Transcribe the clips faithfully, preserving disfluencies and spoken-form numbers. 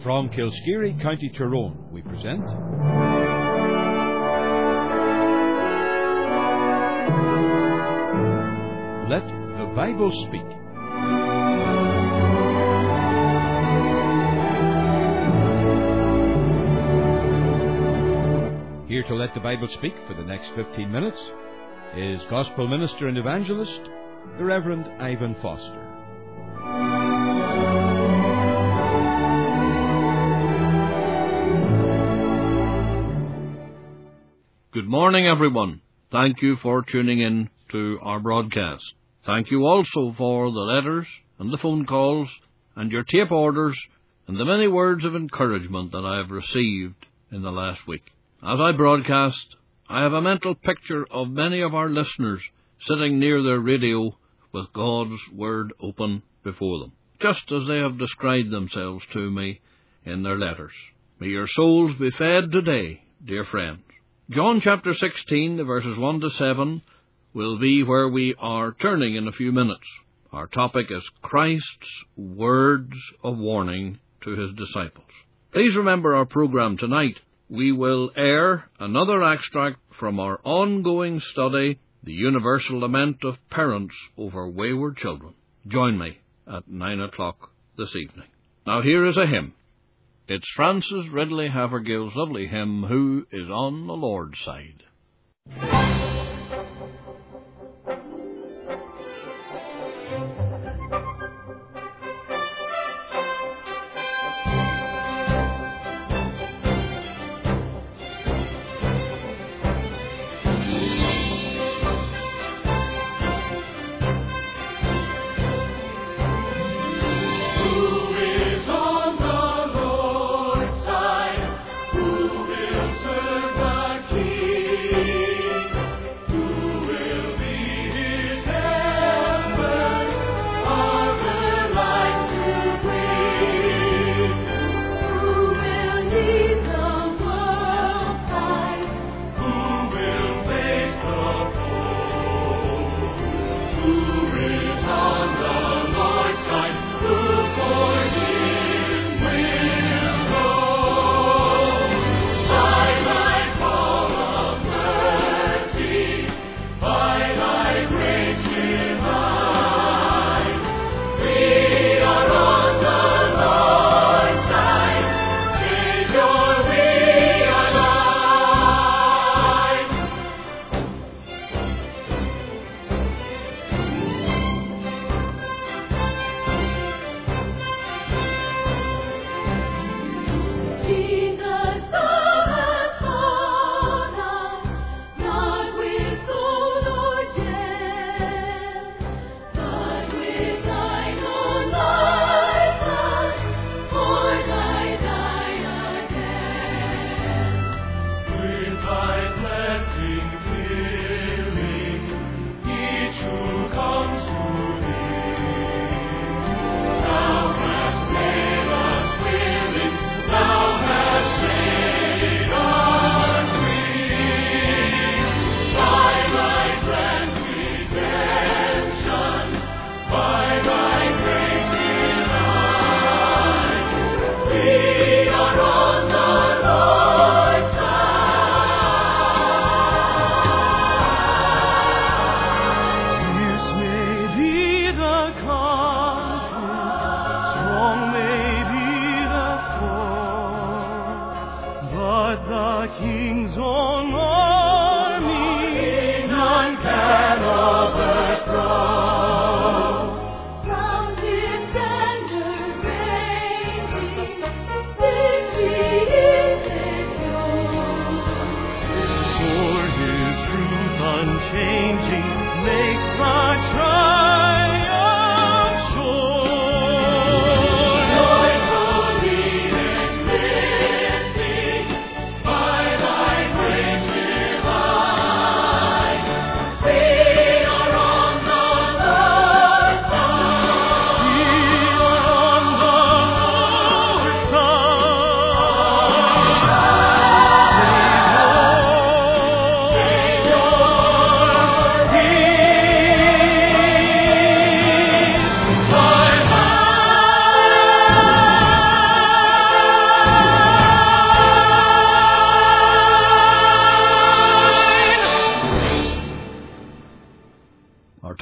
From Kilskeary, County Tyrone, we present Let the Bible Speak. Here to let the Bible speak for the next fifteen minutes is Gospel Minister and Evangelist, the Reverend Ivan Foster. Good morning, everyone. Thank you for tuning in to our broadcast. Thank you also for the letters and the phone calls and your tape orders and the many words of encouragement that I have received in the last week. As I broadcast, I have a mental picture of many of our listeners sitting near their radio with God's Word open before them, just as they have described themselves to me in their letters. May your souls be fed today, dear friends. John chapter sixteen, verses one to seven, will be where we are turning in a few minutes. Our topic is Christ's words of warning to his disciples. Please remember our program tonight. We will air another extract from our ongoing study, The Universal Lament of Parents Over Wayward Children. Join me at nine o'clock this evening. Now here is a hymn. It's Francis Ridley Havergill's lovely hymn, Who is on the Lord's Side? By thy grace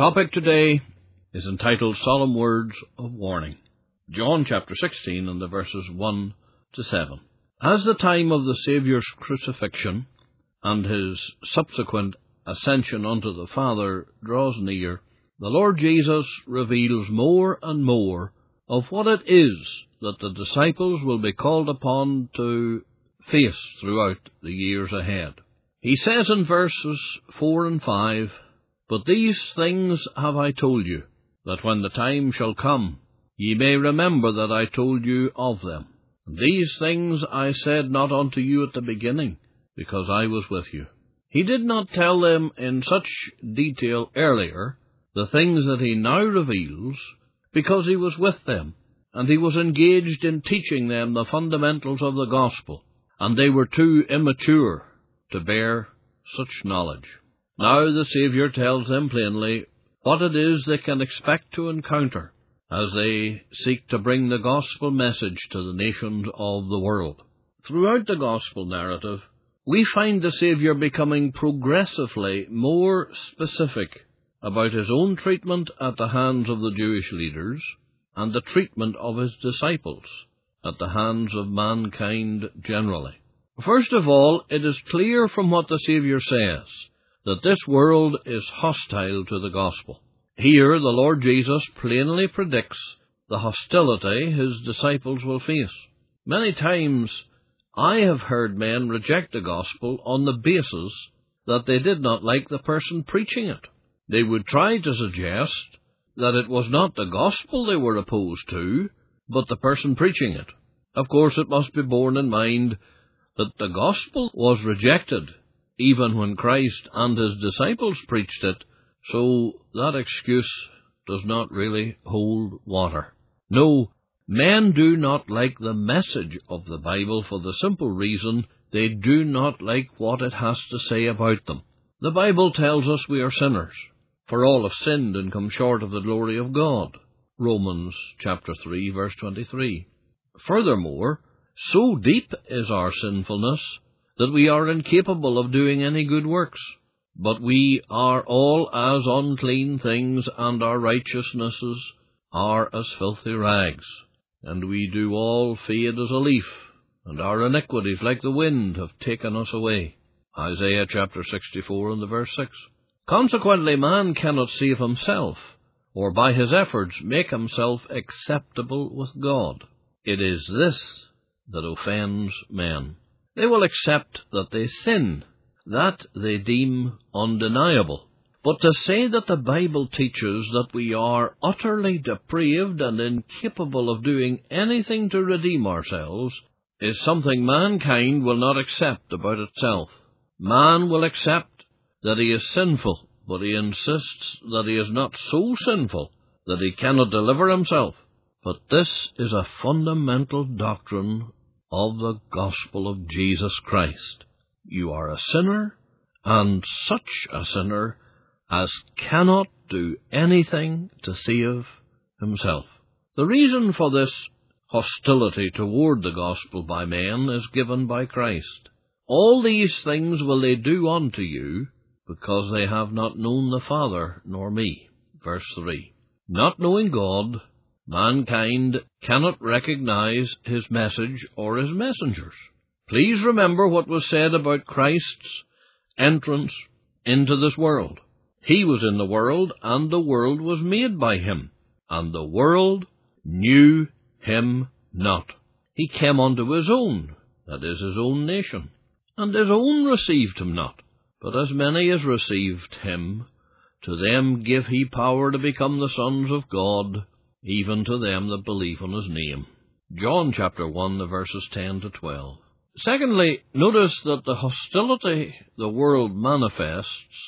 topic today is entitled Solemn Words of Warning. John chapter sixteen and the verses one to seven. As the time of the Saviour's crucifixion and his subsequent ascension unto the Father draws near, the Lord Jesus reveals more and more of what it is that the disciples will be called upon to face throughout the years ahead. He says in verses four and five, But these things have I told you, that when the time shall come, ye may remember that I told you of them. And these things I said not unto you at the beginning, because I was with you. He did not tell them in such detail earlier the things that he now reveals, because he was with them, and he was engaged in teaching them the fundamentals of the gospel, and they were too immature to bear such knowledge. Now the Saviour tells them plainly what it is they can expect to encounter as they seek to bring the gospel message to the nations of the world. Throughout the gospel narrative, we find the Saviour becoming progressively more specific about his own treatment at the hands of the Jewish leaders and the treatment of his disciples at the hands of mankind generally. First of all, it is clear from what the Saviour says that this world is hostile to the gospel. Here the Lord Jesus plainly predicts the hostility his disciples will face. Many times I have heard men reject the gospel on the basis that they did not like the person preaching it. They would try to suggest that it was not the gospel they were opposed to, but the person preaching it. Of course, it must be borne in mind that the gospel was rejected even when Christ and his disciples preached it, so that excuse does not really hold water. No, men do not like the message of the Bible for the simple reason they do not like what it has to say about them. The Bible tells us we are sinners, for all have sinned and come short of the glory of God. Romans chapter three, verse twenty-three. Furthermore, so deep is our sinfulness that we are incapable of doing any good works. But we are all as unclean things, and our righteousnesses are as filthy rags. And we do all fade as a leaf, and our iniquities like the wind have taken us away. Isaiah chapter sixty-four and the verse six. Consequently, man cannot save himself, or by his efforts make himself acceptable with God. It is this that offends men. They will accept that they sin, that they deem undeniable. But to say that the Bible teaches that we are utterly depraved and incapable of doing anything to redeem ourselves is something mankind will not accept about itself. Man will accept that he is sinful, but he insists that he is not so sinful that he cannot deliver himself. But this is a fundamental doctrine of the gospel of Jesus Christ. You are a sinner, and such a sinner as cannot do anything to save himself. The reason for this hostility toward the gospel by men is given by Christ. All these things will they do unto you, because they have not known the Father nor me. Verse three. Not knowing God, mankind cannot recognize his message or his messengers. Please remember what was said about Christ's entrance into this world. He was in the world, and the world was made by him, and the world knew him not. He came unto his own, that is, his own nation, and his own received him not. But as many as received him, to them gave he power to become the sons of God, even to them that believe on his name. John chapter one, the verses ten to twelve. Secondly, notice that the hostility the world manifests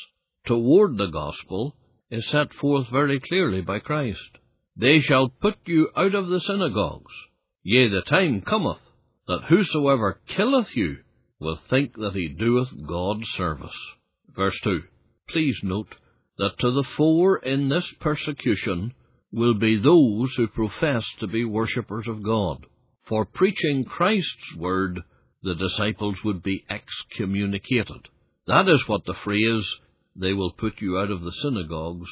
toward the gospel is set forth very clearly by Christ. They shall put you out of the synagogues. Yea, the time cometh, that whosoever killeth you will think that he doeth God service. Verse two. Please note that to the fore in this persecution will be those who profess to be worshippers of God. For preaching Christ's word, the disciples would be excommunicated. That is what the phrase, they will put you out of the synagogues,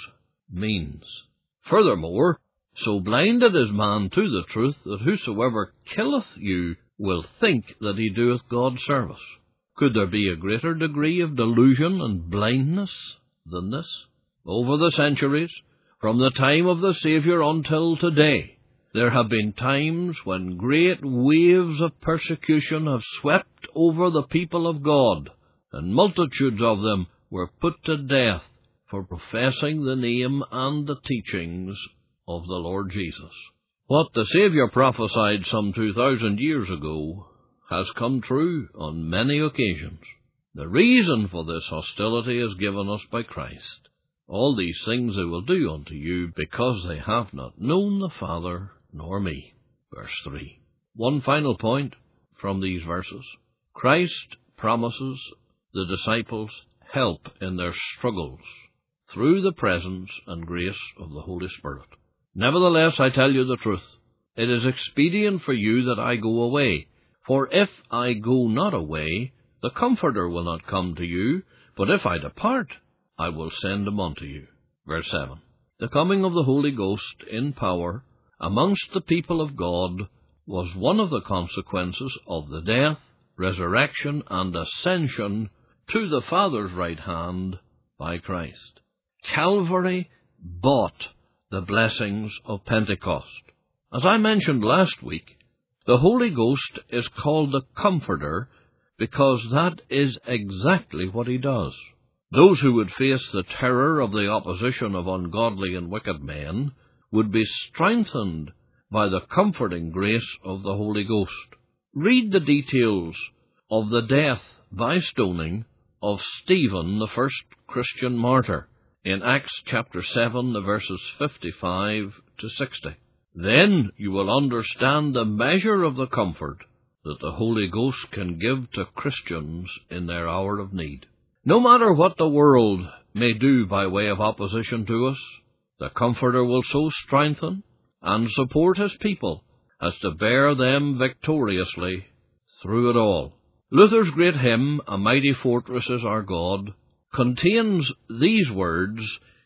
means. Furthermore, so blinded is man to the truth, that whosoever killeth you will think that he doeth God service. Could there be a greater degree of delusion and blindness than this? Over the centuries, from the time of the Saviour until today, there have been times when great waves of persecution have swept over the people of God, and multitudes of them were put to death for professing the name and the teachings of the Lord Jesus. What the Saviour prophesied some two thousand years ago has come true on many occasions. The reason for this hostility is given us by Christ. All these things they will do unto you, because they have not known the Father nor me. Verse three. One final point from these verses. Christ promises the disciples help in their struggles through the presence and grace of the Holy Spirit. Nevertheless, I tell you the truth. It is expedient for you that I go away. For if I go not away, the Comforter will not come to you. But if I depart, I will send him unto you. Verse seven. The coming of the Holy Ghost in power amongst the people of God was one of the consequences of the death, resurrection, and ascension to the Father's right hand by Christ. Calvary bought the blessings of Pentecost. As I mentioned last week, the Holy Ghost is called the Comforter because that is exactly what he does. Those who would face the terror of the opposition of ungodly and wicked men would be strengthened by the comforting grace of the Holy Ghost. Read the details of the death by stoning of Stephen, the first Christian martyr, in Acts chapter seven, the verses fifty-five to sixty. Then you will understand the measure of the comfort that the Holy Ghost can give to Christians in their hour of need. No matter what the world may do by way of opposition to us, the Comforter will so strengthen and support his people as to bear them victoriously through it all. Luther's great hymn, A Mighty Fortress is Our God, contains these words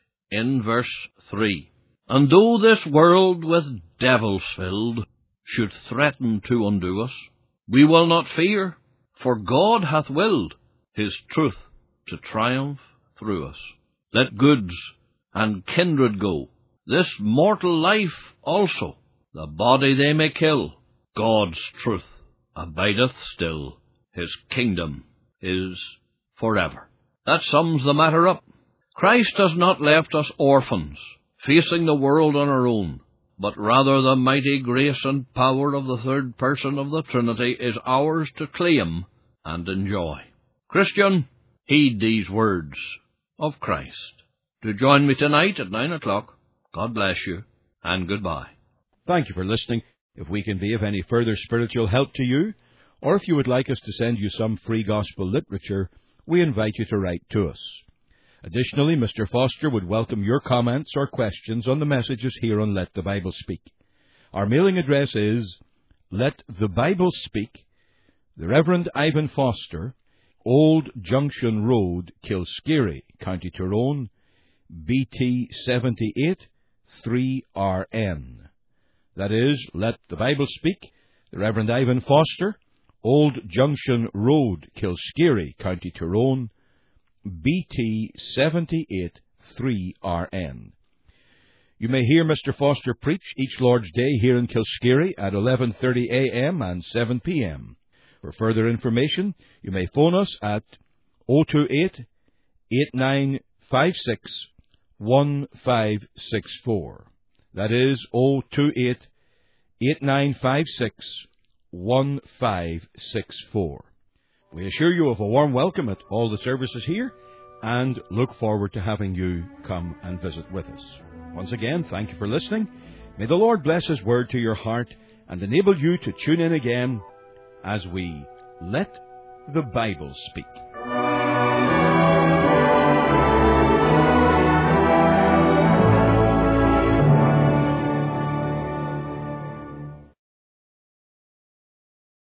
in verse three. And though this world with devils filled should threaten to undo us, we will not fear, for God hath willed his truth to triumph through us. Let goods and kindred go, this mortal life also, the body they may kill. God's truth abideth still, his kingdom is forever. That sums the matter up. Christ has not left us orphans, facing the world on our own, but rather the mighty grace and power of the third person of the Trinity is ours to claim and enjoy. Christian, heed these words of Christ. Do join me tonight at nine o'clock. God bless you, and goodbye. Thank you for listening. If we can be of any further spiritual help to you, or if you would like us to send you some free gospel literature, we invite you to write to us. Additionally, Mister Foster would welcome your comments or questions on the messages here on Let the Bible Speak. Our mailing address is Let the Bible Speak, the Reverend Ivan Foster, Old Junction Road, Kilskeary, County Tyrone, B T seventy-eight three R N. That is, Let the Bible Speak, the Reverend Ivan Foster, Old Junction Road, Kilskeary, County Tyrone, B T seventy-eight three R N. You may hear Mister Foster preach each Lord's Day here in Kilskeary at eleven thirty a m and seven p m For further information, you may phone us at oh two eight, eight nine five six, one five six four. That is oh two eight, eight nine five six, one five six four. We assure you of a warm welcome at all the services here and look forward to having you come and visit with us. Once again, thank you for listening. May the Lord bless his word to your heart and enable you to tune in again as we Let the Bible Speak.